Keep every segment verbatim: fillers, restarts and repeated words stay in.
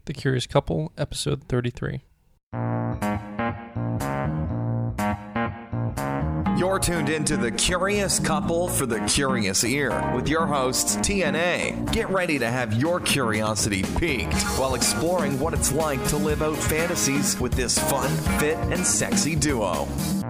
The Curious Couple, episode thirty-three. You're tuned into The Curious Couple for the Curious Ear with your hosts, T N A. Get ready to have your curiosity piqued while exploring what it's like to live out fantasies with this fun, fit, and sexy duo.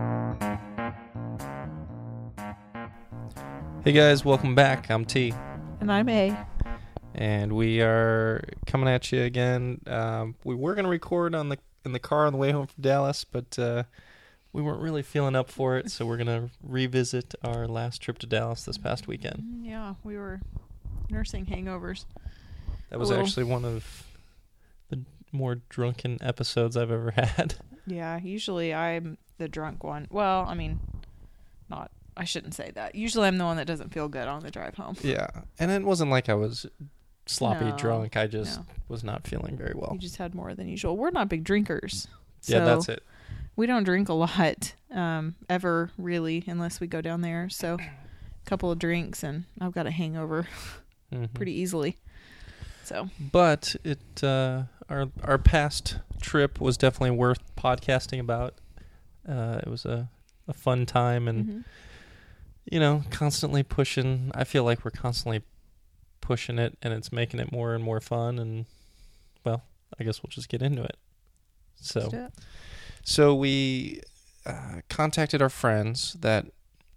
Hey guys, welcome back. I'm T. And I'm A. And we are coming at you again. Um, we were going to record on the in the car on the way home from Dallas, but uh, we weren't really feeling up for it, so we're going to revisit our last trip to Dallas this past weekend. Yeah, we were nursing hangovers. That was little... actually one of the more drunken episodes I've ever had. Yeah, usually I'm the drunk one. Well, I mean, not, I shouldn't say that. Usually I'm the one that doesn't feel good on the drive home. Yeah, and it wasn't like I was sloppy no, drunk. I just no. was not feeling very well. You just had more than usual. We're not big drinkers. So yeah, that's it. We don't drink a lot, um, ever, really, unless we go down there. So a couple of drinks, and I've got a hangover mm-hmm. pretty easily. So, But it uh, our our past trip was definitely worth podcasting about. Uh, it was a, a fun time, and, mm-hmm. you know, constantly pushing. I feel like we're constantly pushing it, and it's making it more and more fun, and well, I guess we'll just get into it. So it. so we uh, contacted our friends that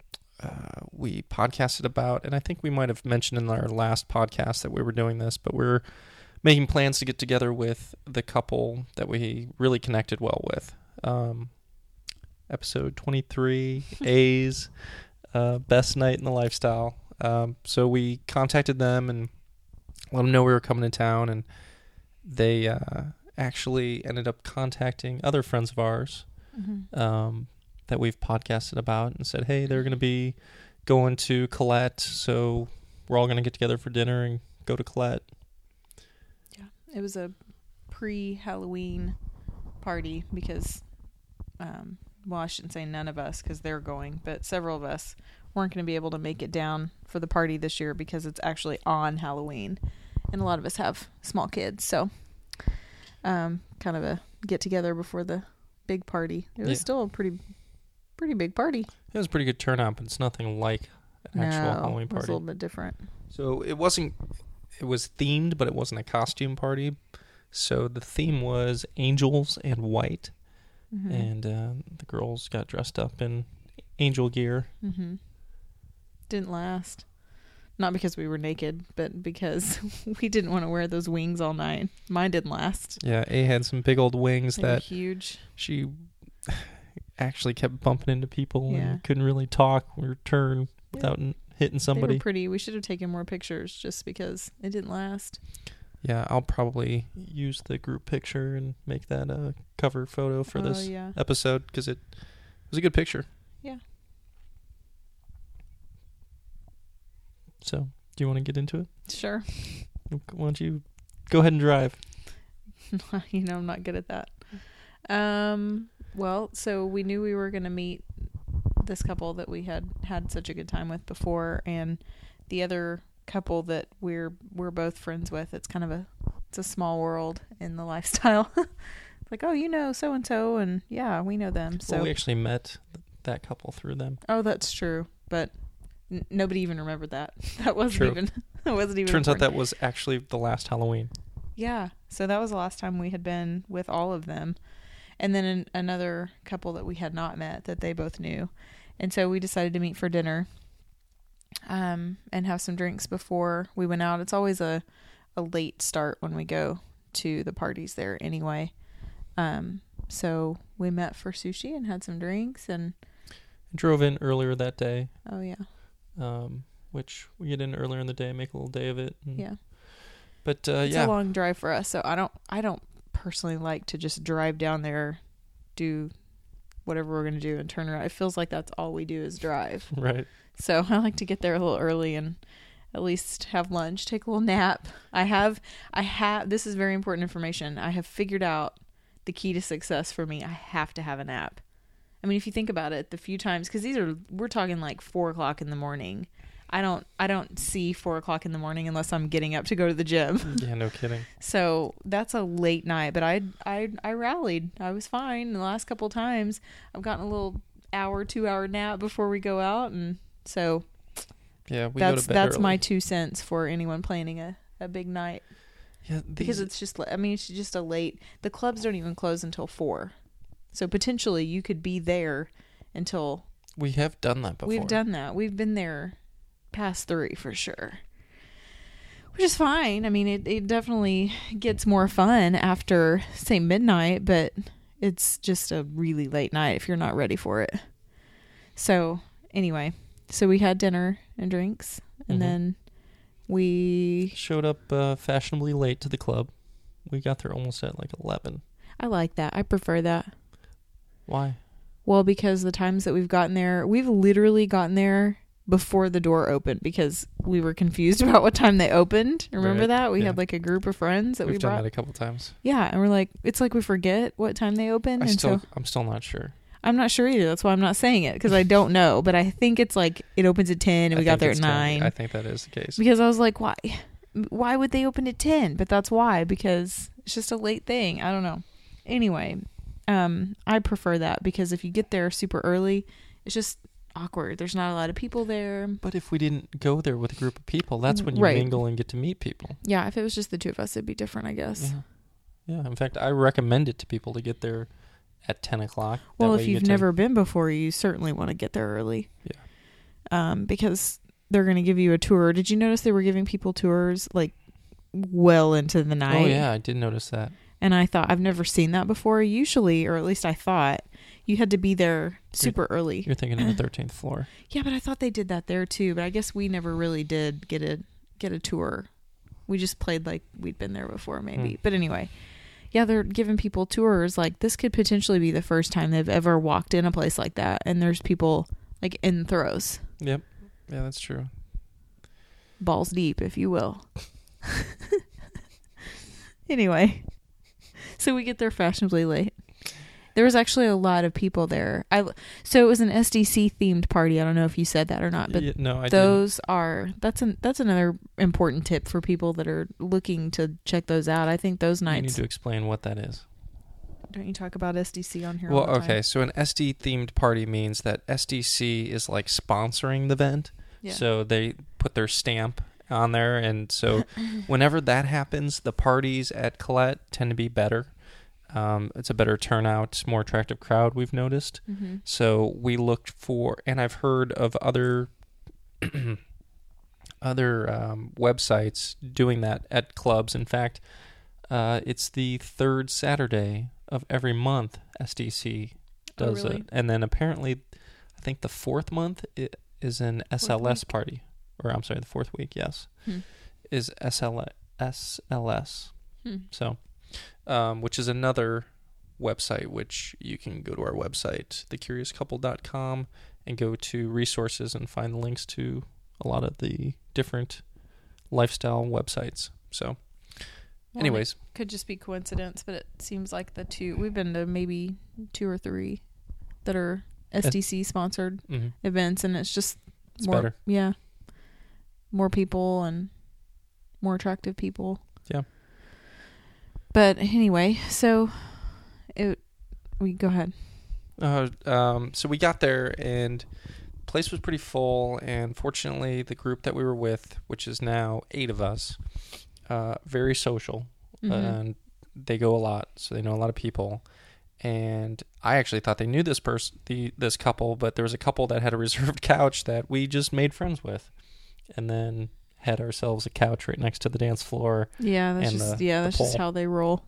uh, we podcasted about, and I think we might have mentioned in our last podcast that we were doing this, but we're making plans to get together with the couple that we really connected well with. Um, episode twenty-three, A's uh, best night in the lifestyle. Um, so we contacted them and let them know we were coming to town, and they uh, actually ended up contacting other friends of ours mm-hmm. um, that we've podcasted about and said, hey, they're going to be going to Colette, so we're all going to get together for dinner and go to Colette. Yeah, it was a pre-Halloween party because, um, well, I shouldn't say none of us because they're going, but several of us weren't going to be able to make it down for the party this year because it's actually on Halloween, and a lot of us have small kids, so um, kind of a get together before the big party. It was yeah. still a pretty, pretty big party. It was a pretty good turnout, but it's nothing like an actual no, Halloween party. It was a little bit different. So it wasn't. It was themed, but it wasn't a costume party. So the theme was angels and white, mm-hmm. and uh, the girls got dressed up in angel gear. Mm-hmm. Didn't last. Not because we were naked, but because we didn't want to wear those wings all night. Mine didn't last. Yeah, A had some big old wings they that were huge. She actually kept bumping into people yeah. and couldn't really talk or turn without yeah. hitting somebody. They were pretty. We should have taken more pictures just because it didn't last. Yeah, I'll probably use the group picture and make that a cover photo for oh, this yeah. episode because it was a good picture. Yeah. So, do you want to get into it? Sure. Why don't you go ahead and drive? You know, I'm not good at that. Um. Well, so we knew we were going to meet this couple that we had had such a good time with before, and the other couple that we're we're both friends with. It's kind of a it's a small world in the lifestyle. Like, oh, you know so and so, and yeah, we know them. So well, we actually met that couple through them. Oh, that's true, but n- nobody even remembered that. That wasn't true. even. That wasn't even. Turns important. out that was actually the last Halloween. Yeah, so that was the last time we had been with all of them, and then an, another couple that we had not met that they both knew, and so we decided to meet for dinner, um, and have some drinks before we went out. It's always a, a late start when we go to the parties there anyway, um, so we met for sushi and had some drinks and drove in earlier that day. Oh yeah, um, which we get in earlier in the day, make a little day of it. And yeah. But, uh, it's yeah. a long drive for us, so I don't I don't personally like to just drive down there, do whatever we're going to do, and turn around. It feels like that's all we do is drive. Right. So I like to get there a little early and at least have lunch, take a little nap. I have, I have, this is very important information. I have figured out the key to success for me. I have to have a nap. I mean, if you think about it, the few times, because these are, we're talking like four o'clock in the morning. I don't I don't see four o'clock in the morning unless I'm getting up to go to the gym. Yeah, no kidding. So that's a late night, but I I I rallied. I was fine. The last couple times I've gotten a little hour, two hour nap before we go out, and so yeah, we that's go to bed that's early. my two cents for anyone planning a, a big night. Yeah, these, Because it's just, I mean, it's just a late. The clubs don't even close until four, so potentially you could be there until. we have done that before. We've done that. We've been there past three for sure, which is fine. I mean, it, it definitely gets more fun after, say, midnight, but it's just a really late night if you're not ready for it. So anyway, so we had dinner and drinks, and Mm-hmm. then we... Showed up uh, fashionably late to the club. We got there almost at like eleven. I like that. I prefer that. Why? Well, because the times that we've gotten there, we've literally gotten there before the door opened because we were confused about what time they opened. Remember Right. that? We Yeah. had like a group of friends that We've we done brought. that a couple times. Yeah, and we're like, it's like we forget what time they open. I and still, so I'm still not sure. I'm not sure either. That's why I'm not saying it, because I don't know. But I think it's like it opens at ten and I we got think there it's at ten. nine. I think that is the case. Because I was like, why? Why would they open at ten? But that's why, because it's just a late thing. I don't know. Anyway, um, I prefer that because if you get there super early, it's just awkward. There's not a lot of people there. But if we didn't go there with a group of people, that's when you Right. mingle and get to meet people. Yeah, if it was just the two of us, it'd be different, I guess. Yeah. Yeah. In fact, I recommend it to people to get there at ten o'clock. That Well, way if you you've get to- never been before, you certainly want to get there early. Yeah. Um, because they're going to give you a tour. Did you notice they were giving people tours like well into the night? Oh, yeah. I did notice that. And I thought, I've never seen that before. Usually, or at least I thought, you had to be there super early. You're thinking of the thirteenth floor. Yeah, but I thought they did that there too. But I guess we never really did get a get a tour. We just played like we'd been there before, maybe. Hmm. But anyway, yeah, they're giving people tours. Like this could potentially be the first time they've ever walked in a place like that, and there's people like in throws, Yep. Yeah, that's true. balls deep, if you will. Anyway, so we get there fashionably late. There was actually a lot of people there. I so it was an S D C themed party. I don't know if you said that or not, but Yeah, no, I those are that's an that's another important tip for people that are looking to check those out. I think those didn't. You need nights. to explain what that is. Don't you talk about S D C on here? Well, all the time? okay. So an S D themed party means that S D C is like sponsoring the event. Yeah. So they put their stamp on there. And so whenever that happens, the parties at Colette tend to be better. Um, it's a better turnout, more attractive crowd, we've noticed. Mhm. So we looked for, and I've heard of other other um, websites doing that at clubs. In fact, uh, it's the third Saturday of every month S D C Oh, does really? it. And then apparently, I think the fourth month i- is an S L S week? party. Or I'm sorry, the fourth week, yes, Hmm. is S L S. Hmm. So, um, which is another website, which you can go to our website, the curious couple dot com, and go to resources and find the links to a lot of the different lifestyle websites. So, Well, anyways, it could just be coincidence, but it seems like the two we've been to maybe two or three that are S D C sponsored mhm, events, and it's just it's more, better. yeah, more people and more attractive people. Yeah. But anyway, so it we go ahead. Uh, um, so we got there and the place was pretty full, and fortunately the group that we were with, which is now eight of us, uh, very social, Mhm. and they go a lot, so they know a lot of people. And I actually thought they knew this person, the this couple, but there was a couple that had a reserved couch that we just made friends with, and then had ourselves a couch right next to the dance floor. Yeah, that's and just the- yeah, the that's just pole. how they roll.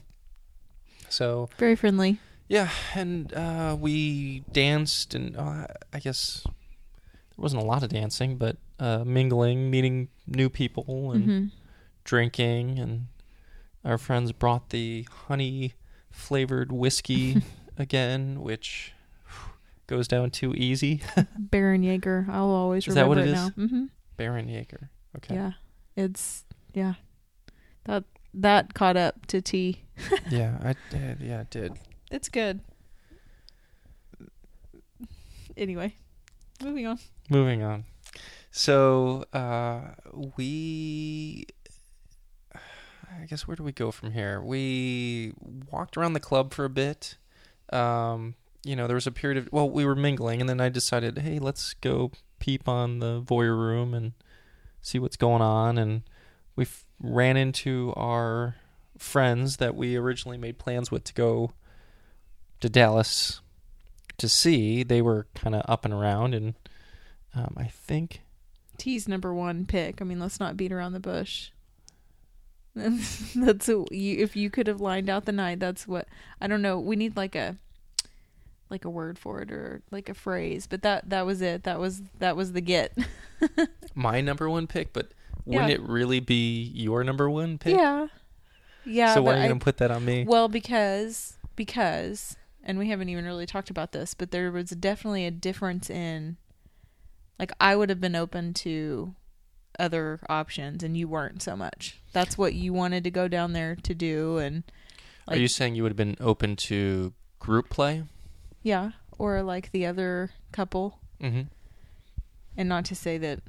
So Very friendly. yeah, and uh, we danced, and uh, I guess there wasn't a lot of dancing, but uh, mingling, meeting new people, and hmm drinking, and our friends brought the honey flavored whiskey again, which whew, goes down too easy. Baron Jaeger. I'll always Is that remember what it it is? now. Mm-hmm. Baron Jaeger. Okay. Yeah, it's yeah. That that caught up to tea. Yeah, I did. Yeah, it did. It's good. Anyway, moving on. Moving on. So uh, we, I guess, where do we go from here? We walked around the club for a bit. Um, you know, there was a period of, well, we were mingling, and then I decided, hey, let's go peep on the voyeur room and see what's going on. And we f- ran into our friends that we originally made plans with to go to Dallas to see. They were kind of up and around, and um, I think T's number one pick. I mean, let's not beat around the bush. That's a, you, if you could have lined out the night. That's what I don't know. We need like a like a word for it or like a phrase. But that that was it. That was that was the get. my number one pick. But wouldn't Yeah. it really be your number one pick? Yeah, yeah. So why but are you I- gonna put that on me? Well, because because and we haven't even really talked about this, but there was definitely a difference in, like, I would have been open to other options and you weren't so much. That's what you wanted to go down there to do. And Are you saying you would have been open to group play? yeah, or like the other couple. Mm-hmm. And not to say that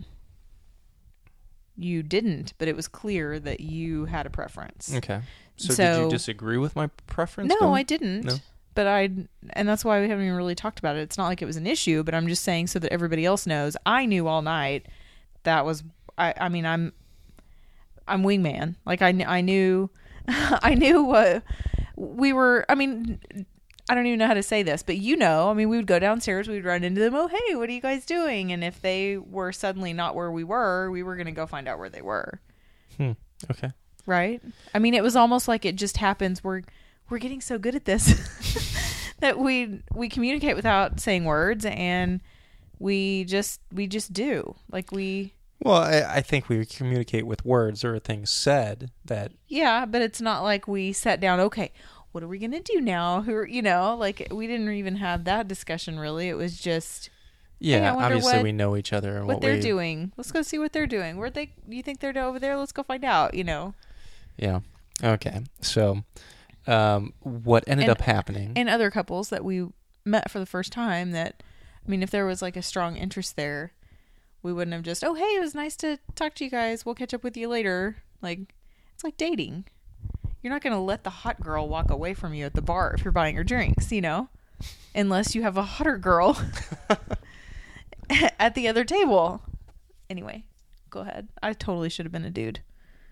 you didn't, but it was clear that you had a preference. Okay. So, did So- you disagree with my preference? No, though? I didn't. No? But I, and that's why we haven't even really talked about it. It's not like it was an issue, but I'm just saying so that everybody else knows. I knew all night that was, I, I mean, I'm, I'm wingman. Like I, kn- I knew, I knew what we were, I mean, I don't even know how to say this, but you know, I mean, we would go downstairs, we'd run into them. Oh, hey, what are you guys doing? And if they were suddenly not where we were, we were going to go find out where they were. Hmm. Okay. Right? I mean, it was almost like it just happens. We're we're getting so good at this that we we communicate without saying words, and we just we just do. Like we Well, I, I think we communicate with words. There are things said that. yeah, but it's not like we sat down, okay, what are we going to do now? Who are, you know, like we didn't even have that discussion really. It was just Yeah, Hey, I wonder obviously what- we know each other and what, what, they're we, doing. Let's go see what they're doing. Where they you think they're over there? Let's go find out, you know. Yeah. Okay. So, um, what ended And- up happening? And other couples that we met for the first time that, I mean, if there was like a strong interest there, we wouldn't have just, oh, hey, it was nice to talk to you guys. We'll catch up with you later. Like, it's like dating. You're not going to let the hot girl walk away from you at the bar if you're buying her drinks, you know, unless you have a hotter girl at the other table. Anyway, go ahead. I totally should have been a dude.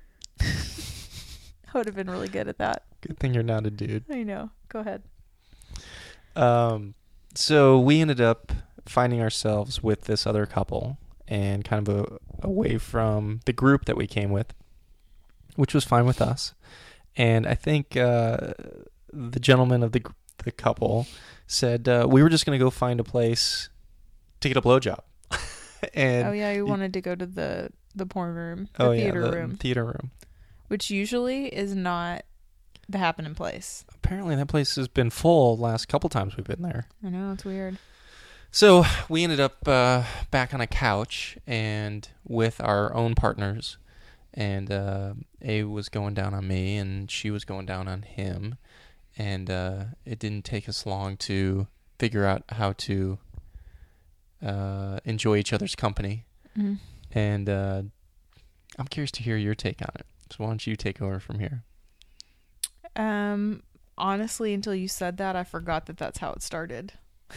I would have been really good at that. Good thing you're not a dude. I know. Go ahead. Um, so we ended up finding ourselves with this other couple and kind of a, away from the group that we came with, which was fine with us. And I think uh, the gentleman of the gr- the couple said uh, we were just going to go find a place to get a blowjob. and Oh yeah, you wanted to go to the the porn room, the oh theater yeah, the room, theater room. which usually is not the happening place. Apparently that place has been full the last couple times we've been there. I know, it's weird. So we ended up uh, back on a couch and with our own partners, and uh, A was going down on me and she was going down on him, and uh, it didn't take us long to figure out how to uh, enjoy each other's company. Mm-hmm. And uh, I'm curious to hear your take on it. So why don't you take over from here? Um, honestly, until you said that, I forgot that that's how it started.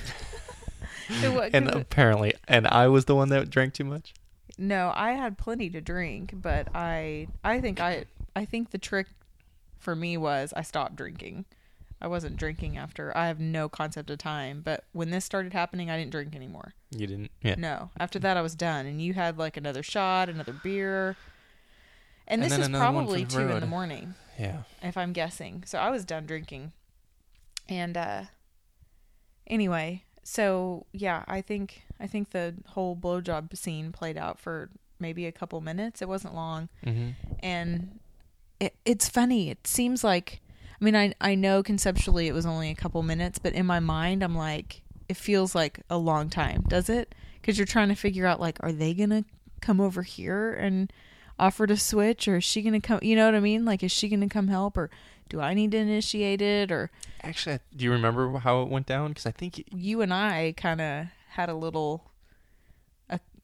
It wa- 'cause And it- apparently, and I was the one that drank too much. no, I had plenty to drink, but I, I think I, I think the trick for me was I stopped drinking. I wasn't drinking after. I have no concept of time, but when this started happening, I didn't drink anymore. You didn't, yeah. No, after that I was done, and you had like another shot, another beer, and, And this then is another one for probably the two in road. the morning, Yeah. if I'm guessing. So I was done drinking, and uh, anyway, so yeah, I think I think the whole blowjob scene played out for maybe a couple minutes. It wasn't long, Mm-hmm. and it, it's funny. It seems like, I mean, I I know conceptually it was only a couple minutes, but in my mind, I'm like, it feels like a long time. Does it? Because you're trying to figure out, like, are they gonna come over here and offer to switch, or is she gonna come? You know what I mean? Like, is she gonna come help, or do I need to initiate it, or Actually, do you remember how it went down? Because I think you and I kind of had a little, a,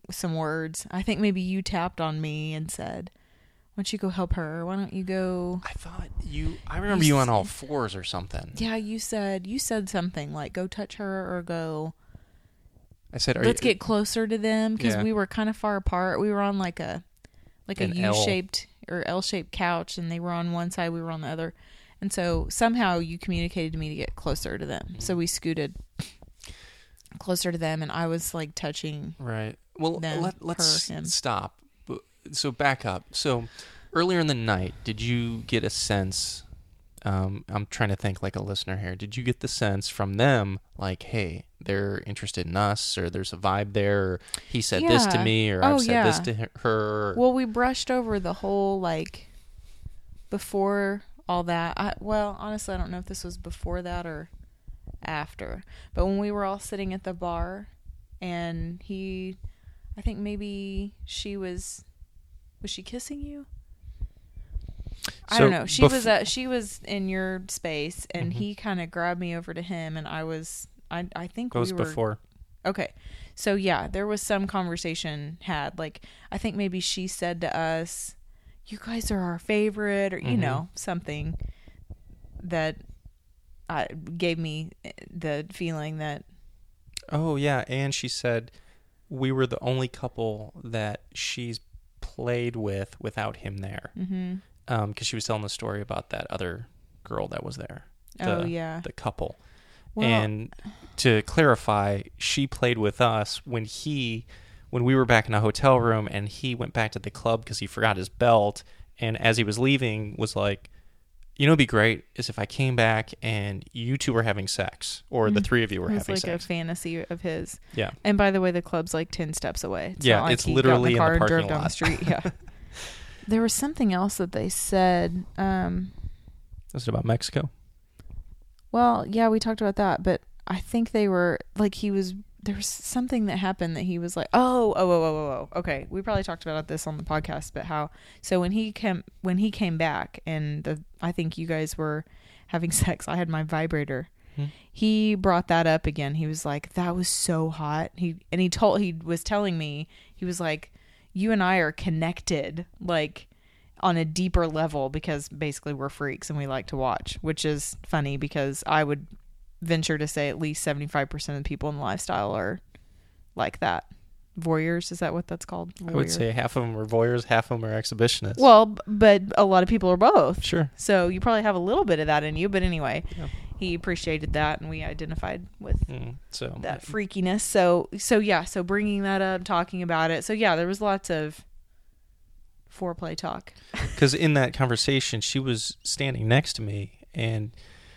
some words. I think maybe you tapped on me and said, "Why don't you go help her? Why don't you go?" I thought you. I remember you, You on all said- fours or something. Yeah, you said you said something like, "Go touch her," or "Go." I said, Are Let's you, get closer to them because Yeah. we were kind of far apart. We were on like a like a An L. U-shaped or L-shaped couch, and they were on one side, we were on the other. And so somehow you communicated to me to get closer to them. Mm-hmm. So we scooted closer to them, and I was like touching. Right. Well, Them, let, let's her, him. stop. So back up. So earlier in the night, did you get a sense? Um, I'm trying to think like a listener here. Did you get the sense from them, like, hey, they're interested in us, or there's a vibe there, or he said this to Yeah. me, or Oh, I've said yeah. this to he- her? Well, we brushed over the whole like before all that. I, well, honestly, I don't know if this was before that or after. But when we were all sitting at the bar, and he, I think maybe she was, was she kissing you? I So don't know. She bef- was at, she was in your space, and Mhm. he kind of grabbed me over to him, and I was, I, I think It was we were before. Okay. So yeah, there was some conversation had. Like, I think maybe she said to us, "You guys are our favorite," or, you Mhm. know, something that uh, gave me the feeling that, Oh, yeah. And she said we were the only couple that she's played with without him there. mm-hmm. Um, because she was telling the story about that other girl that was there. The, Oh, yeah. The couple. Well, And to clarify, she played with us when he, when we were back in a hotel room, and he went back to the club because he forgot his belt. And as he was leaving, was like, you know, what'd be great is if I came back and you two were having sex, or the Mhm. three of you were it was having like sex. a fantasy of his. Yeah. And by the way, the club's like ten steps away. It's Yeah, not like it's he literally in got the in the car and parking drove down lot. the street. Yeah. There was something else that they said. Um, Was it about Mexico? Well, yeah, we talked about that, but I think they were like, he was, there was something that happened that he was like, oh, oh, oh, oh, oh, oh. Okay, we probably talked about this on the podcast, but how, so when he came, when he came back, and the, I think you guys were having sex, I had my vibrator. Hmm. He brought that up again. He was like, that was so hot. He, and he told, he was telling me, he was like, you and I are connected, like, on a deeper level, because basically we're freaks and we like to watch, which is funny because I would venture to say at least seventy-five percent of the people in the lifestyle are like that. Voyeurs, is that what that's called? I would Voyeur. say half of them are voyeurs, half of them are exhibitionists. Well, b- but a lot of people are both. sure. So you probably have a little bit of that in you. But anyway, Yeah. he appreciated that, and we identified with Mm, so that freakiness. So, so yeah, so bringing that up, talking about it. So yeah, there was lots of foreplay talk. because in that conversation, she was standing next to me, and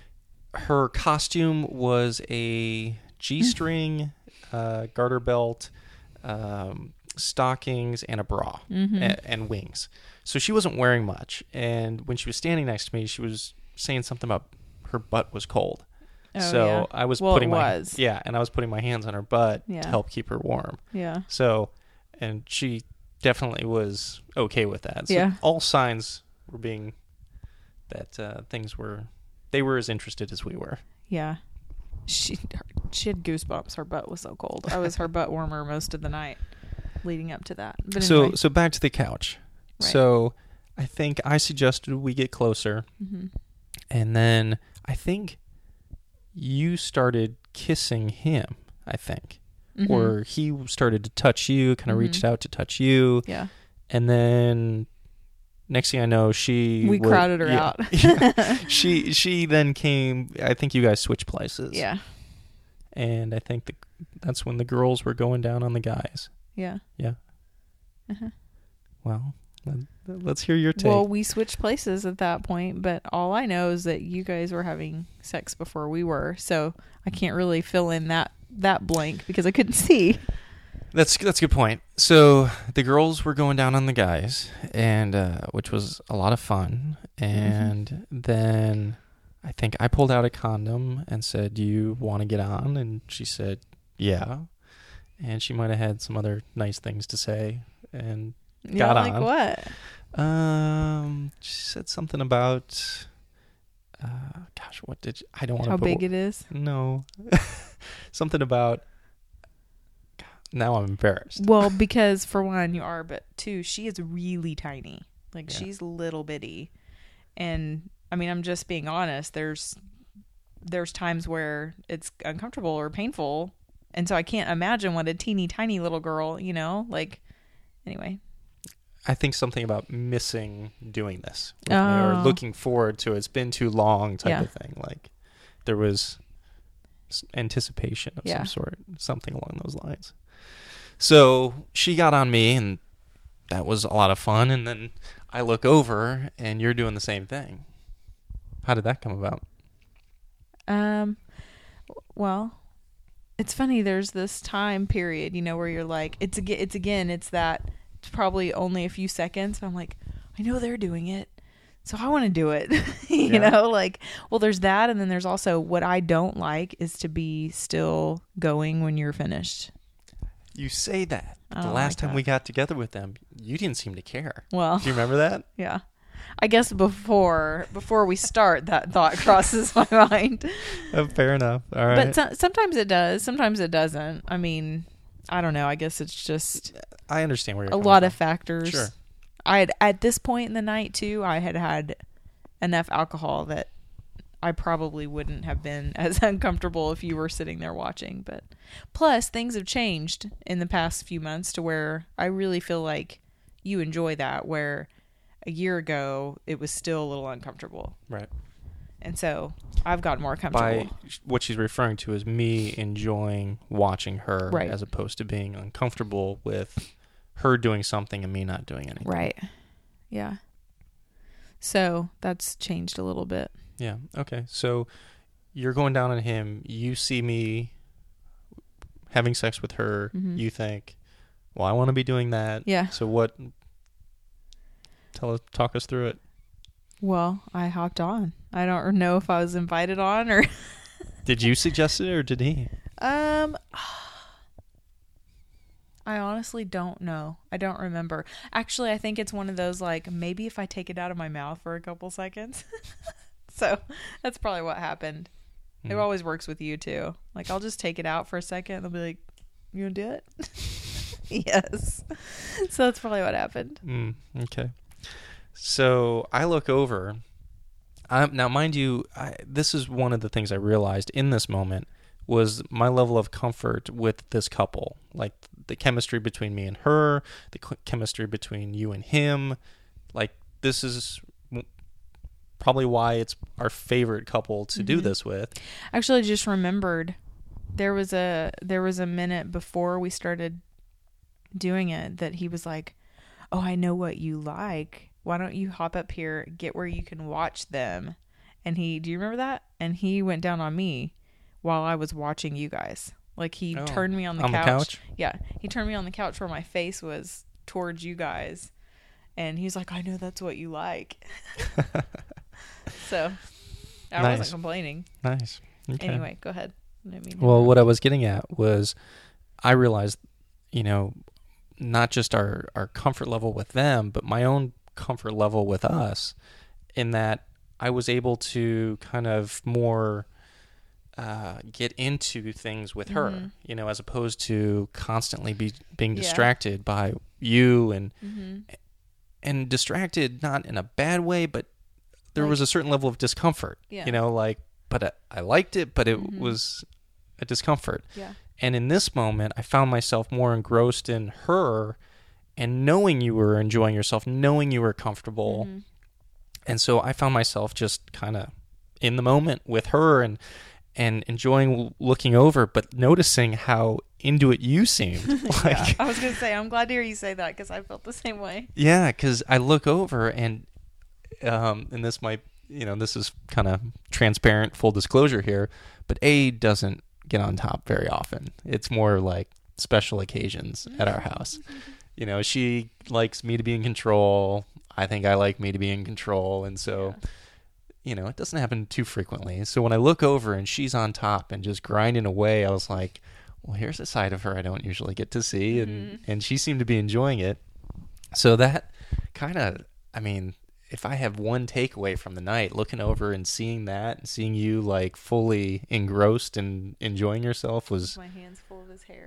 her costume was a G-string, uh, garter belt, um, stockings, and a bra, Mhm. a- and wings. So she wasn't wearing much. And when she was standing next to me, she was saying something about her butt was cold. Oh, so yeah. I was Well, putting it my was. yeah, and I was putting my hands on her butt Yeah. to help keep her warm. Yeah. So, and she definitely was okay with that. So Yeah. all signs were being that uh, things were, they were as interested as we were. Yeah. She she had goosebumps. Her butt was so cold. I was her butt warmer most of the night leading up to that. But So, anyway. so back to the couch. Right. So I think I suggested we get closer, hmm and then I think you started kissing him, I think. Mhm. Or he started to touch you, kind of Mhm. reached out to touch you. Yeah. And then next thing I know, she We wa- crowded her yeah, out. yeah. She she then came. I think you guys switched places. Yeah. And I think the, that's when the girls were going down on the guys. Yeah. Yeah. Uh-huh. Well, let, let's hear your take. Well, we switched places at that point, but all I know is that you guys were having sex before we were, so I can't really fill in that that blank because I couldn't see. That's that's a good point. So the girls were going down on the guys, and uh, which was a lot of fun. And Mm-hmm. then I think I pulled out a condom and said, "Do you want to get on?" And she said, "Yeah." And she might have had some other nice things to say, and Yeah, got like on. what? um, she said something about, uh, gosh, what did you, I don't want to How put, big it is? No, something about. now I'm embarrassed. Well, because for one, you are, but two, she is really tiny. Like, Yeah. she's little bitty. And, I mean, I'm just being honest. There's there's times where it's uncomfortable or painful. And so I can't imagine what a teeny tiny little girl, you know, like, anyway. I think something about missing doing this with Oh. me, or looking forward to it. It's been too long type Yeah. of thing. Like, there was s- anticipation of Yeah. some sort, something along those lines. So she got on me, and that was a lot of fun. And then I look over, and you're doing the same thing. How did that come about? Um, well, it's funny. There's this time period, you know, where you're like, it's again, it's again, it's that it's probably only a few seconds. And I'm like, I know they're doing it, so I want to do it. you Yeah. know, like, well, there's that. And then there's also what I don't like is to be still going when you're finished. You say that. I The don't last like time that. we got together with them, you didn't seem to care. Well, Do you remember that? yeah. I guess before before we start, that thought crosses my mind. Oh, fair enough. All right. But so, sometimes it does. Sometimes it doesn't. I mean, I don't know. I guess it's just I understand where you're a coming lot from. of factors. Sure. I had at this point in the night too. I had had enough alcohol that I probably wouldn't have been as uncomfortable if you were sitting there watching. But plus, things have changed in the past few months to where I really feel like you enjoy that. Where a year ago it was still a little uncomfortable, Right. and so I've gotten more comfortable. By what she's referring to is me enjoying watching her, Right. as opposed to being uncomfortable with her doing something and me not doing anything. Right. Yeah. So that's changed a little bit. Yeah. Okay. So you're going down on him. You see me having sex with her. Mhm. You think, well, I want to be doing that. Yeah. So what? Tell us, talk us through it. Well, I hopped on. I don't know if I was invited on or Did you suggest it or did he? um I honestly don't know. I don't remember. Actually, I think it's one of those like maybe if I take it out of my mouth for a couple seconds. So, that's probably what happened. It Hmm. always works with you too. Like I'll just take it out for a second and they'll be like, "You want to do it?" Yes. So that's probably what happened. Mm, okay. So I look over. I'm, now, mind you, I, this is one of the things I realized in this moment was my level of comfort with this couple. Like the chemistry between me and her, the ch- chemistry between you and him. Like this is w- probably why it's our favorite couple to do Mhm. this with. Actually, I just remembered there was a there was a minute before we started doing it that he was like, "Oh, I know what you like. Why don't you hop up here, get where you can watch them?" And he, do you remember that? And he went down on me while I was watching you guys. Like he Oh, turned me on the on the couch. couch? Yeah, he turned me on the couch where my face was towards you guys, and he's like, "I know that's what you like." So I Nice. wasn't complaining. Nice. Okay. Anyway, go ahead. I didn't mean to Well, interrupt. what I was getting at was I realized, you know, not just our, our comfort level with them, but my own comfort level with us, in that I was able to kind of more uh, get into things with her, Mhm. you know, as opposed to constantly be being Yeah. distracted by you and Mhm. and distracted not in a bad way, but there Like- was a certain level of discomfort, Yeah. you know, like, but I, I liked it, but it Mhm. was a discomfort. Yeah. And in this moment, I found myself more engrossed in her and knowing you were enjoying yourself, knowing you were comfortable. Mhm. And so I found myself just kind of in the moment with her and and enjoying looking over, but noticing how into it you seemed. Yeah. Like, I was gonna say, I'm glad to hear you say that because I felt the same way. yeah, because I look over and um, and this might, you know, this is kind of transparent, full disclosure here, but A doesn't get on top very often. It's more like special occasions at our house. You know, she likes me to be in control. I think I like me to be in control. And so, Yeah. you know, it doesn't happen too frequently. So when I look over and she's on top and just grinding away, I was like, well, here's a side of her I don't usually get to see. And, Mhm. and she seemed to be enjoying it. So that kind of, I mean, if I have one takeaway from the night, looking over and seeing that and seeing you like fully engrossed and enjoying yourself was My hands full of his hair.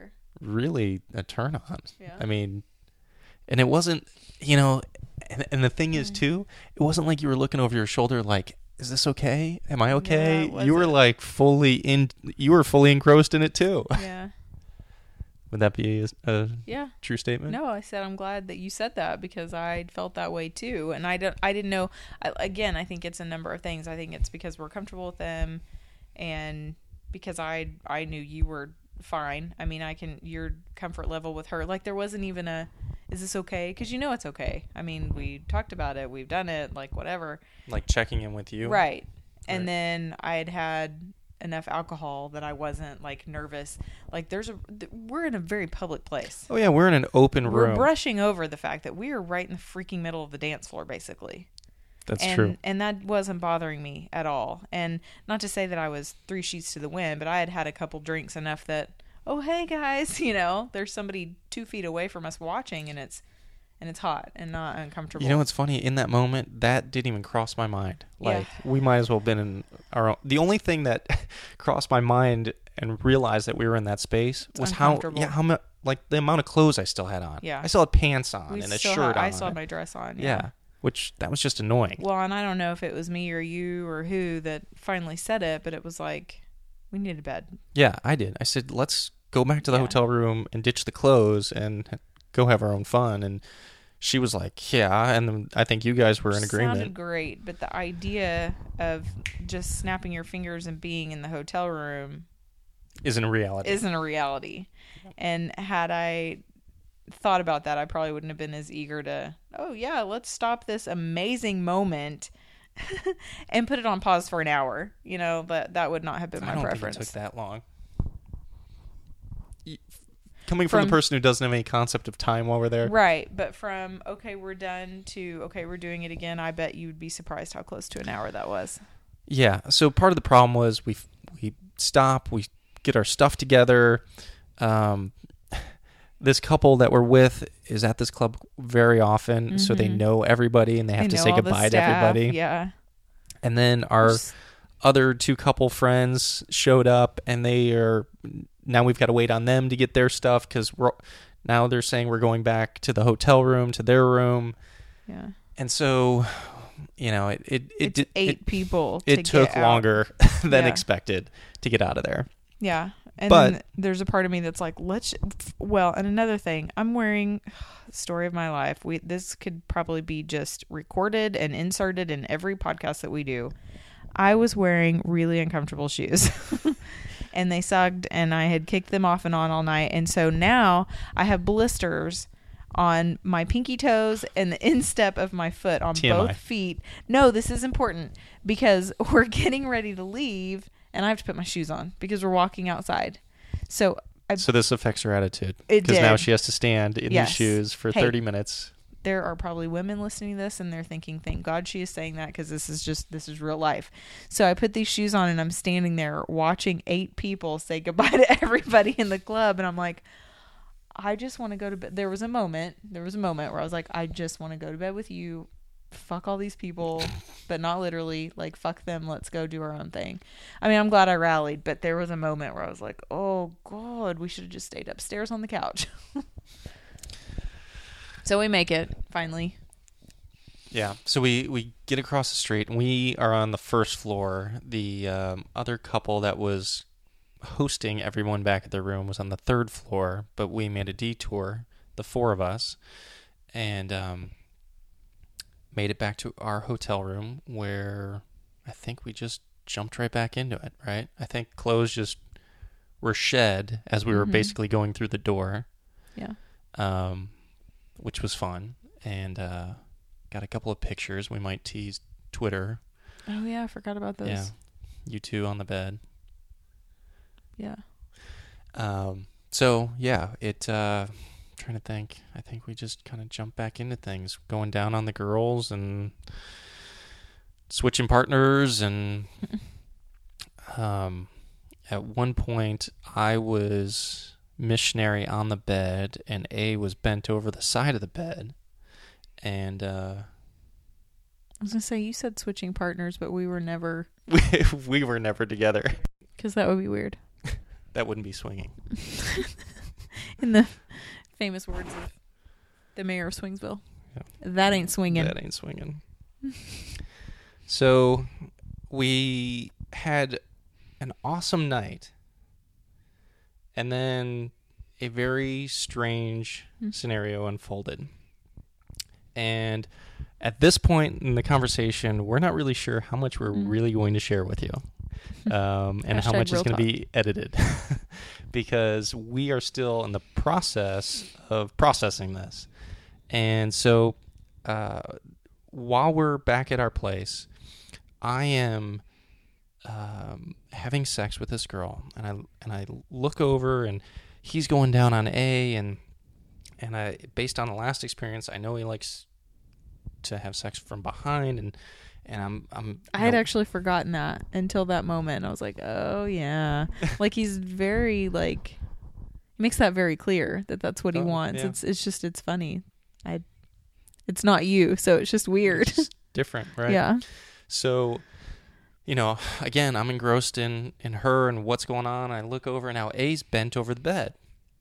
really a turn on. Yeah. I mean, and it wasn't, you know, and, and the thing is too, it wasn't like you were looking over your shoulder like, is this okay? Am I okay? No, you were like fully in, you were fully engrossed in it too. Yeah. Would that be a, a yeah. true statement? No, I said I'm glad that you said that because I felt that way too, and I don't. I didn't know. I, again, I think it's a number of things. I think it's because we're comfortable with them, and because I I knew you were fine. I mean, I can your comfort level with her. Like there wasn't even a, is this okay? Because you know it's okay. I mean, we talked about it. We've done it. Like whatever. Like checking in with you, right? And right. then I had had enough alcohol that I wasn't like nervous. Like there's a we're in a very public place. Oh yeah, we're in an open we're room. We're brushing over the fact that we are right in the freaking middle of the dance floor basically. That's and, true. And that wasn't bothering me at all. And not to say that I was three sheets to the wind, but I had had a couple drinks enough that, oh hey guys, you know, there's somebody two feet away from us watching and it's and it's hot and not uncomfortable. You know what's funny? In that moment, that didn't even cross my mind. Like, yeah. we might as well have been in our own. The only thing that crossed my mind and realized that we were in that space it's was how, yeah, how much, like, the amount of clothes I still had on. Yeah. I still had pants on we and a still shirt had, on. I still had my dress on. Yeah. yeah. Which, that was just annoying. Well, and I don't know if it was me or you or who that finally said it, but it was like, we need a bed. Yeah, I did. I said, let's go back to the yeah. hotel room and ditch the clothes and go have our own fun. And she was like, yeah, and then I think you guys were in agreement. Sounded great, but the idea of just snapping your fingers and being in the hotel room isn't a reality. Isn't a reality. And had I thought about that, I probably wouldn't have been as eager to, oh yeah, let's stop this amazing moment and put it on pause for an hour. You know, that that would not have been my I don't preference. think it took that long. Coming from, from the person who doesn't have any concept of time while we're there. Right, but from, okay, we're done to, okay, we're doing it again, I bet you would be surprised how close to an hour that was. Yeah, so part of the problem was we we stop, we get our stuff together. Um, this couple that we're with is at this club very often, mm-hmm. so they know everybody and they have they to say goodbye to everybody. Yeah. And then our Just... other two couple friends showed up and they are... Now we've got to wait on them to get their stuff because we're now they're saying we're going back to the hotel room, to their room. Yeah. And so, you know, it it it it's did, eight it, people. It to took get longer than yeah. expected to get out of there. Yeah. And but, then there's a part of me that's like, let's well, and another thing, I'm wearing story of my life. We this could probably be just recorded and inserted in every podcast that we do. I was wearing really uncomfortable shoes. And they sucked, and I had kicked them off and on all night. And so now I have blisters on my pinky toes and the instep of my foot on T M I. Both feet. No, this is important because we're getting ready to leave, and I have to put my shoes on because we're walking outside. So I, so this affects her attitude. It did. Because now she has to stand in yes. these shoes for hey, thirty minutes. There are probably women listening to this and they're thinking, thank God she is saying that because this is just, this is real life. So I put these shoes on and I'm standing there watching eight people say goodbye to everybody in the club. And I'm like, I just want to go to bed. There was a moment, there was a moment where I was like, I just want to go to bed with you. Fuck all these people, but not literally. Like, fuck them. Let's go do our own thing. I mean, I'm glad I rallied, but there was a moment where I was like, oh God, we should have just stayed upstairs on the couch. So we make it, finally. Yeah. So we, we get across the street, and we are on the first floor. The um, other couple that was hosting everyone back at their room was on the third floor, but we made a detour, the four of us, and um, made it back to our hotel room where I think we just jumped right back into it, right? I think clothes just were shed as we were mm-hmm. basically going through the door. Yeah. Um. Which was fun, and uh, got a couple of pictures. We might tease Twitter. Oh, yeah, I forgot about those. Yeah, you two on the bed. Yeah. Um. So, yeah, it, uh, I'm trying to think. I think we just kind of jumped back into things, going down on the girls and switching partners, and um, at one point, I was... missionary on the bed, and A was bent over the side of the bed, and uh I was gonna say, you said switching partners, but we were never we, we were never together because that would be weird. That wouldn't be swinging. In the famous words of the mayor of Swingsville. Yeah. That ain't swinging. That ain't swinging. So we had an awesome night. And then a very strange Hmm. scenario unfolded. And at this point in the conversation, we're not really sure how much we're Mm. really going to share with you. Um, and how Hashtag much is real going to talk. be edited. Because we are still in the process of processing this. And so uh, while we're back at our place, I am um, having sex with this girl, and I and I look over, and he's going down on A, and and I, based on the last experience, I know he likes to have sex from behind, and and I'm I'm. I you had know, actually forgotten that until that moment. I was like, oh, yeah. Like, he's very, like, he makes that very clear that that's what he Oh, wants. yeah. It's it's just, it's funny. I, It's not you, so it's just weird. it's different, right? Yeah. So, you know, again, I'm engrossed in, in her and what's going on. I look over, and now A's bent over the bed,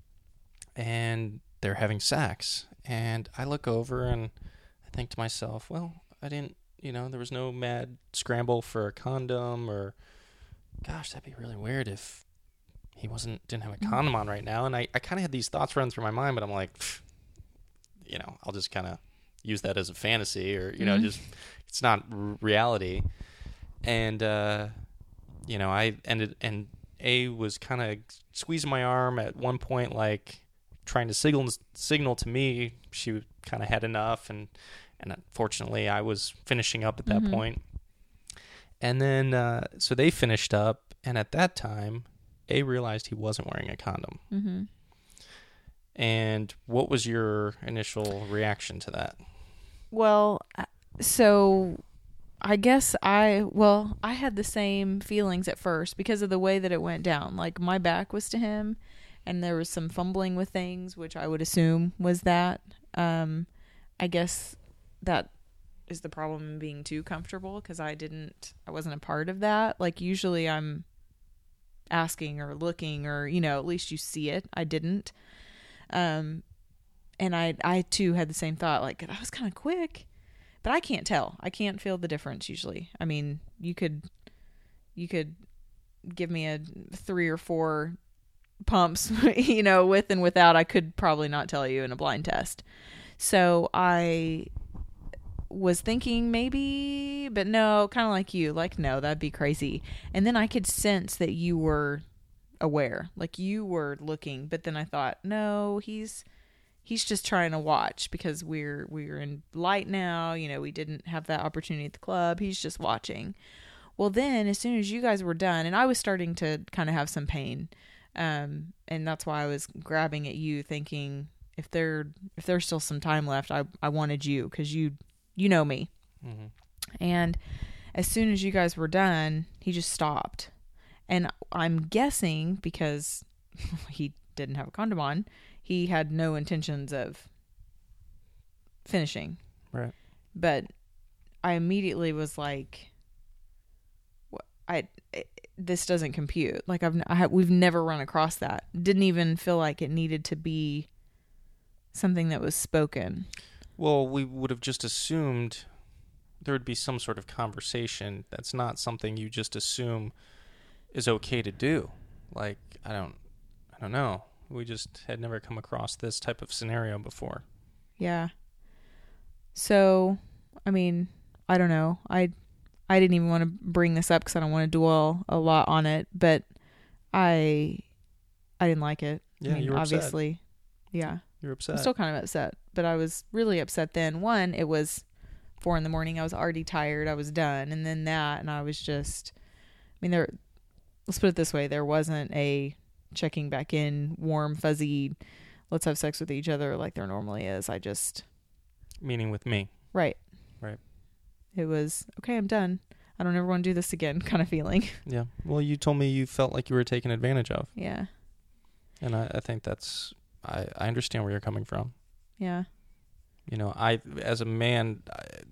and they're having sex. And I look over, and I think to myself, well, I didn't, you know, there was no mad scramble for a condom, or, gosh, that'd be really weird if he wasn't, didn't have a condom on right now. And I, I kind of had these thoughts run through my mind, but I'm like, you know, I'll just kind of use that as a fantasy, or, you know, Mhm. just, it's not r- reality. And, uh, you know, I ended, and A was kind of squeezing my arm at one point, like trying to signal, signal to me she kind of had enough. And, and unfortunately I was finishing up at that Mhm. point. And then, uh, so they finished up, and at that time, A realized he wasn't wearing a condom. Mm-hmm. And what was your initial reaction to that? Well, uh, so I guess I, well, I had the same feelings at first because of the way that it went down. Like, my back was to him, and there was some fumbling with things, which I would assume was that. Um, I guess that is the problem in being too comfortable, because I didn't, I wasn't a part of that. Like, usually I'm asking or looking, or, you know, at least you see it. I didn't. Um, and I, I too had the same thought, like, that was kind of quick, but I can't tell. I can't feel the difference usually. I mean, you could, you could give me a three or four pumps, you know, with and without. I could probably not tell you in a blind test. So I was thinking maybe, but no, kind of like you, like, no, that'd be crazy. And then I could sense that you were aware, like you were looking, but then I thought, no, he's he's just trying to watch, because we're we're in light now, you know, we didn't have that opportunity at the club. He's just watching. Well, then as soon as you guys were done, and I was starting to kind of have some pain, um and that's why I was grabbing at you, thinking if there if there's still some time left, I I wanted you, because you you know me. Mm-hmm. And as soon as you guys were done, he just stopped. And I'm guessing, because he didn't have a condom on, he had no intentions of finishing. Right. But I immediately was like, "What? I it, this doesn't compute. Like, I've I have, we've never run across that. Didn't even feel like it needed to be something that was spoken." Well, we would have just assumed there would be some sort of conversation. That's not something you just assume is okay to do. Like, I don't, I don't know. We just had never come across this type of scenario before. Yeah. So, I mean, I don't know. I I didn't even want to bring this up because I don't want to dwell a lot on it, but I I didn't like it. Yeah, I mean, you were upset. obviously. Yeah. You're upset. I'm still kind of upset, but I was really upset then. One, it was four in the morning. I was already tired. I was done. And then that, and I was just, I mean, there, let's put it this way. There wasn't a checking back in, warm, fuzzy, let's have sex with each other like there normally is. I just, Meaning with me. right. Right. It was, okay, I'm done. I don't ever want to do this again kind of feeling. Yeah. Well, you told me you felt like you were taken advantage of. Yeah. And I, I think that's, I, I understand where you're coming from. Yeah. You know, I, as a man,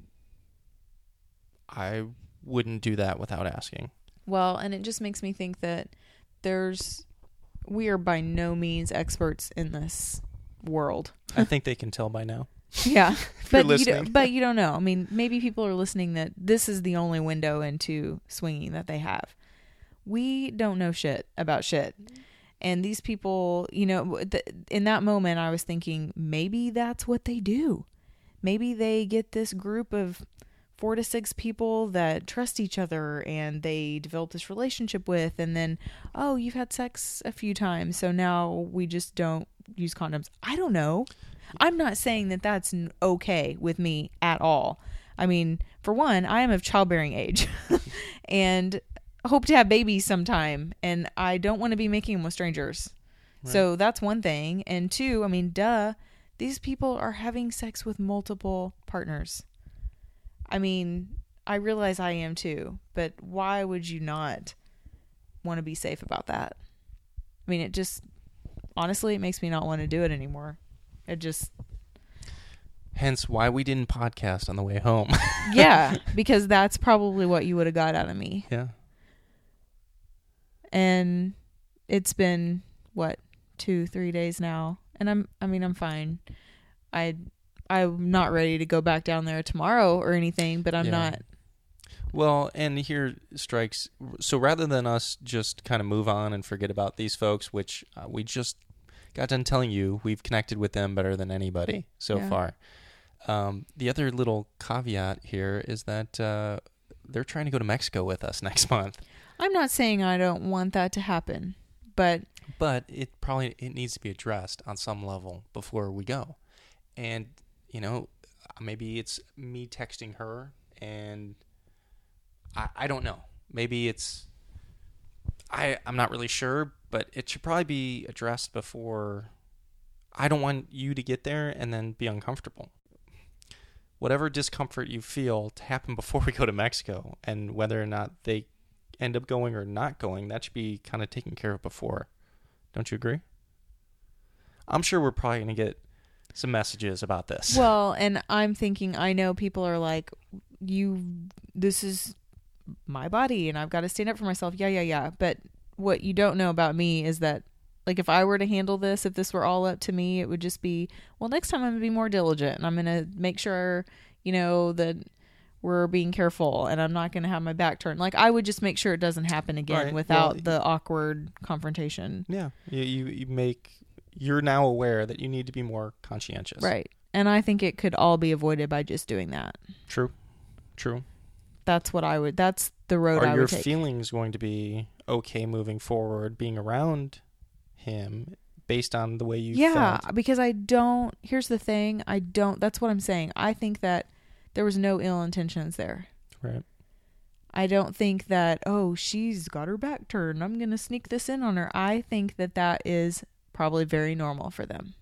I, I wouldn't do that without asking. Well, and it just makes me think that there's, we are by no means experts in this world. I think they can tell by now. Yeah, but you're you don't, listening. but you don't know. I mean, maybe people are listening that this is the only window into swinging that they have. We don't know shit about shit. And these people, you know, th- in that moment, I was thinking maybe that's what they do. Maybe they get this group of four to six people that trust each other and they develop this relationship with. And then, oh, you've had sex a few times, so now we just don't use condoms. I don't know. I'm not saying that that's n- okay with me at all. I mean, for one, I am of childbearing age and hope to have babies sometime, and I don't want to be making them with strangers. Right. So that's one thing. And two, I mean, duh, these people are having sex with multiple partners. I mean, I realize I am too, but why would you not want to be safe about that? I mean, it just, honestly, it makes me not want to do it anymore. It just... Hence why we didn't podcast on the way home. Yeah, because that's probably what you would have got out of me. Yeah. And it's been, what, two, three days now. And I'm, I mean, I'm fine. I, I'm not ready to go back down there tomorrow or anything, but I'm Yeah. not. Well, and here strikes, so rather than us just kind of move on and forget about these folks, which uh, we just got done telling you, we've connected with them better than anybody so Yeah. far. Um, the other little caveat here is that uh, they're trying to go to Mexico with us next month. I'm not saying I don't want that to happen, but But it probably it needs to be addressed on some level before we go. And, you know, maybe it's me texting her and I, I don't know. Maybe it's I, I'm not really sure, but it should probably be addressed before. I don't want you to get there and then be uncomfortable. Whatever discomfort you feel to happen before we go to Mexico, and whether or not they end up going or not going, that should be kind of taken care of before. Don't you agree? I'm sure we're probably going to get some messages about this. well, and I'm thinking, I know people are like, you, this is my body and I've got to stand up for myself. Yeah, yeah, yeah. But what you don't know about me is that, like, if I were to handle this, if this were all up to me, it would just be, well, next time I'm going to be more diligent and I'm going to make sure, you know, that we're being careful and I'm not going to have my back turned. Like, I would just make sure it doesn't happen again Right. without Well, the awkward confrontation. Yeah, you, you you make you're now aware that you need to be more conscientious. Right. And I think it could all be avoided by just doing that. True. True. That's what I would, that's the road Are I your would take. feelings going to be okay moving forward, being around him based on the way you Yeah, felt? because I don't, here's the thing, I don't, that's what I'm saying. I think that there was no ill intentions there. Right. I don't think that, oh, she's got her back turned, I'm going to sneak this in on her. I think that that is probably very normal for them.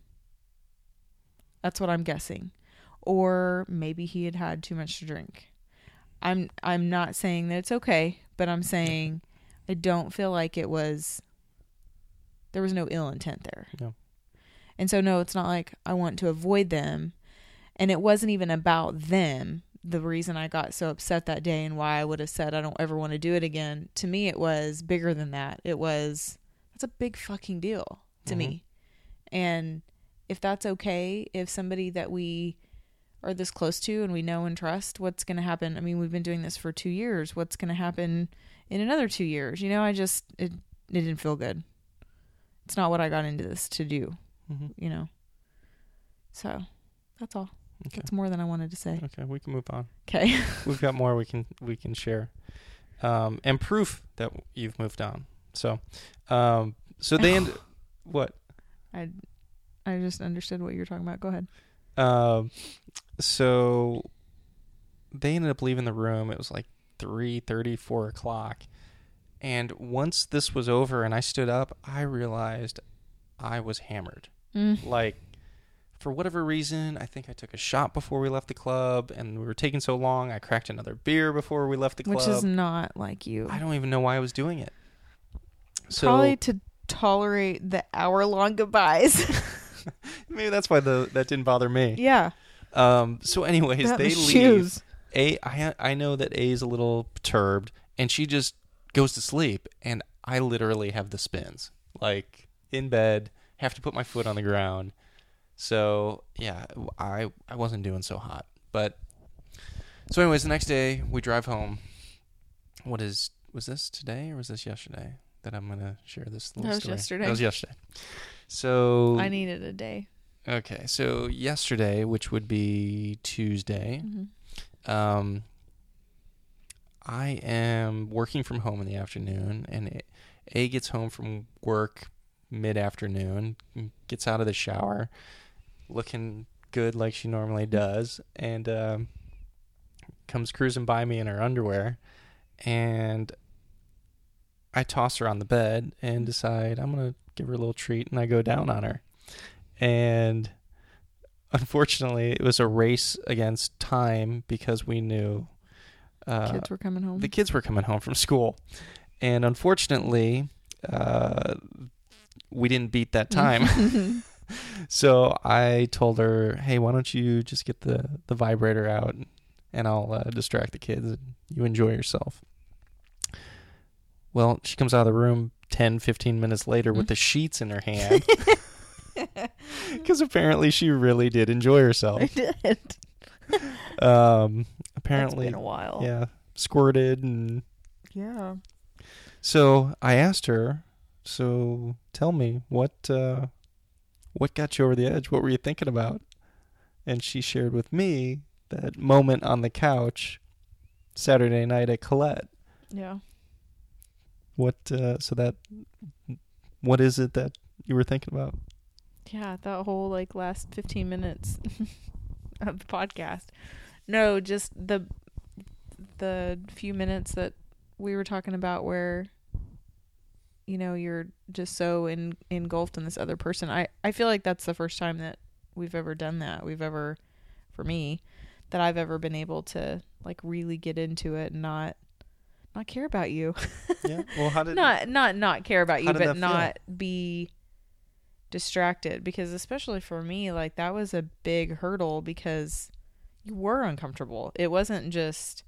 That's what I'm guessing. Or maybe he had had too much to drink. I'm I'm not saying that it's okay, but I'm saying I don't feel like it was, there was no ill intent there. No. And so, no, it's not like I want to avoid them. And it wasn't even about them. The reason I got so upset that day and why I would have said I don't ever want to do it again. To me, it was bigger than that. It was, that's a big fucking deal to Mm-hmm. me. And if that's okay, if somebody that we are this close to and we know and trust, what's going to happen? I mean, we've been doing this for two years. What's going to happen in another two years? You know, I just, it, it didn't feel good. It's not what I got into this to do, Mm-hmm. you know? So that's all. Okay. That's more than I wanted to say. Okay, we can move on. Okay. We've got more we can we can share, um, and proof that you've moved on. So, um, so they end. What? I, I just understood what you were talking about. Go ahead. Um, so they ended up leaving the room. It was like three thirty, four o'clock. And once this was over and I stood up, I realized I was hammered. Mm. Like, for whatever reason, I think I took a shot before we left the club, and we were taking so long, I cracked another beer before we left the club. Which is not like you. I don't even know why I was doing it. So Probably to tolerate the hour-long goodbyes. maybe that's why the that didn't bother me. Yeah. Um. So, anyways, That they was leave. shoes. A, I I know that A is a little perturbed, and she just goes to sleep, and I literally have the spins. Like, in bed, have to put my foot on the ground. So, yeah, I I wasn't doing so hot. But, so anyways, the next day, we drive home. What is, was this today or was this yesterday that I'm going to share this little That was story? yesterday. That was yesterday. So. I needed a day. Okay, so yesterday, which would be Tuesday, Mm-hmm. um, I am working from home in the afternoon, and A gets home from work mid-afternoon, gets out of the shower, looking good like she normally does, and um, comes cruising by me in her underwear, and I toss her on the bed and decide I'm going to give her a little treat, and I go down on her. And unfortunately, it was a race against time because we knew uh, Kids were coming home. the kids were coming home from school. And unfortunately, uh, we didn't beat that time. So I told her, hey, why don't you just get the, the vibrator out and I'll uh, distract the kids and you enjoy yourself. Well, she comes out of the room ten, fifteen minutes later with the sheets in her hand. Because apparently she really did enjoy herself. I did. Um, apparently, It's been a while. yeah, squirted, and Yeah. so I asked her. So tell me what uh, what got you over the edge? What were you thinking about? And she shared with me that moment on the couch Saturday night at Colette. Yeah. What? Uh, so that what is it that you were thinking about? Yeah, that whole like last fifteen minutes of the podcast. No, just the the few minutes that we were talking about where you know, you're just so in, engulfed in this other person. I, I feel like that's the first time that we've ever done that. We've ever, for me, that I've ever been able to like really get into it and not not care about you. Yeah. Well, how did not not not care about you, how did but that not be distracted, because especially for me, like that was a big hurdle because you were uncomfortable. It wasn't just,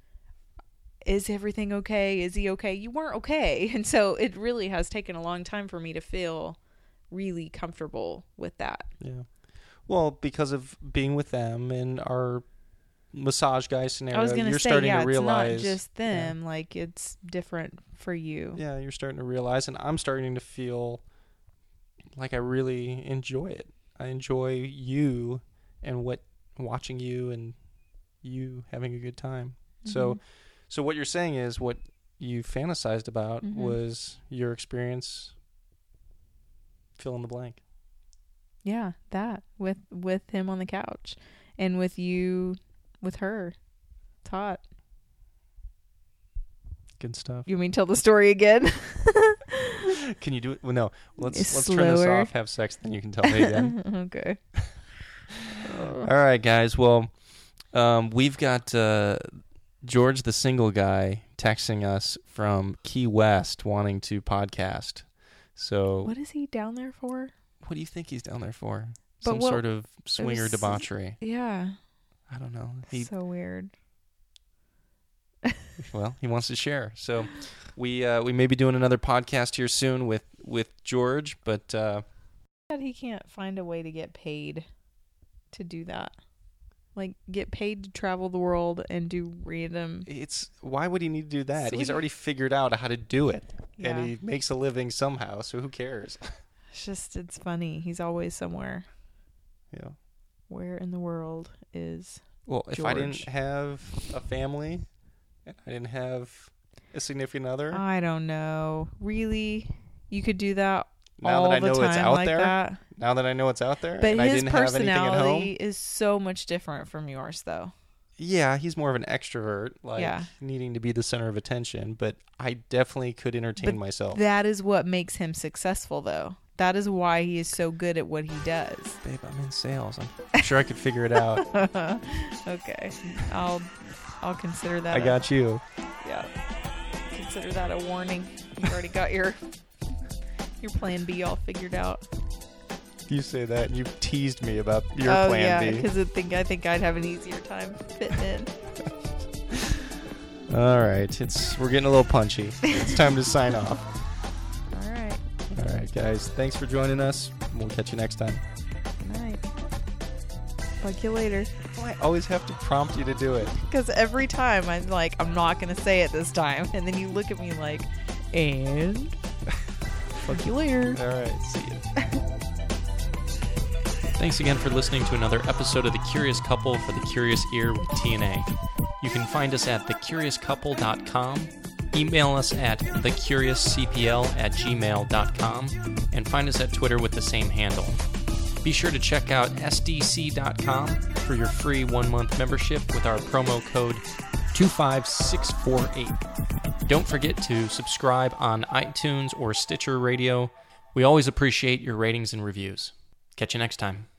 is everything okay? Is he okay? You weren't okay. And so it really has taken a long time for me to feel really comfortable with that. Yeah. Well, because of being with them and our massage guy scenario, I was going you're to say, starting yeah, to realize it's not just them. Yeah. Like it's different for you. Yeah, you're starting to realize, and I'm starting to feel like I really enjoy it. I enjoy you and what watching you and you having a good time. Mm-hmm. So, so what you're saying is what you fantasized about mm-hmm. was your experience. Fill in the blank. Yeah, that with with him on the couch, and with you, with her. It's hot. Good stuff. You mean tell the story again? Can you do it? Well, no. Let's it's let's slower. turn this off. Have sex, then you can tell me again. Okay. All right, guys. Well, um, we've got uh, George, the single guy, texting us from Key West, wanting to podcast. So, what is he down there for? What do you think he's down there for? But Some what, sort of swinger was, debauchery. Yeah. I don't know. He, so weird. Well, he wants to share. So we uh, we may be doing another podcast here soon with, with George, but uh, he can't find a way to get paid to do that. Like get paid to travel the world and do random. It's why would he need to do that? Sweet. He's already figured out how to do it, yeah. and he makes a living somehow. So who cares? It's just it's funny. He's always somewhere. Yeah. Where in the world is Well, if George? I didn't have a family, and I didn't have a significant other. I don't know. Really? You could do that now all that I the know time it's out like there. that? Now that I know it's out there, But and his I didn't have anything at home. personality is so much different from yours, though. Yeah, he's more of an extrovert, like Yeah. needing to be the center of attention. But I definitely could entertain But myself. That is what makes him successful, though. That is why he is so good at what he does. Babe, I'm in sales. I'm sure I could figure it out. Okay, I'll I'll consider that. I a, got you. Yeah, consider that a warning. You've already got your your plan B all figured out. You say that, and you've teased me about your oh, plan yeah, B. because I think I think I'd have an easier time fitting in. All right, it's we're getting a little punchy. It's time to sign off. All right. All All right, guys. Thanks for joining us. We'll catch you next time. Good night. Bug you later. I always have to prompt you to do it. Because every time I'm like, I'm not going to say it this time. And then you look at me like, and fuck you later. All right, see you. Thanks again for listening to another episode of The Curious Couple for The Curious Ear with T N A. You can find us at the curious couple dot com, email us at the curious c p l at gmail dot com, and find us at Twitter with the same handle. Be sure to check out s d c dot com for your free one-month membership with our promo code two five six four eight. Don't forget to subscribe on iTunes or Stitcher Radio. We always appreciate your ratings and reviews. Catch you next time.